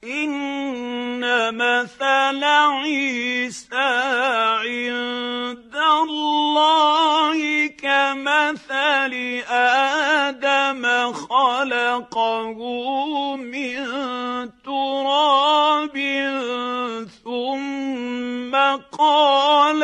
إن مثل عيسى عند الله كمثل آدم خلقه من تراب ثم قال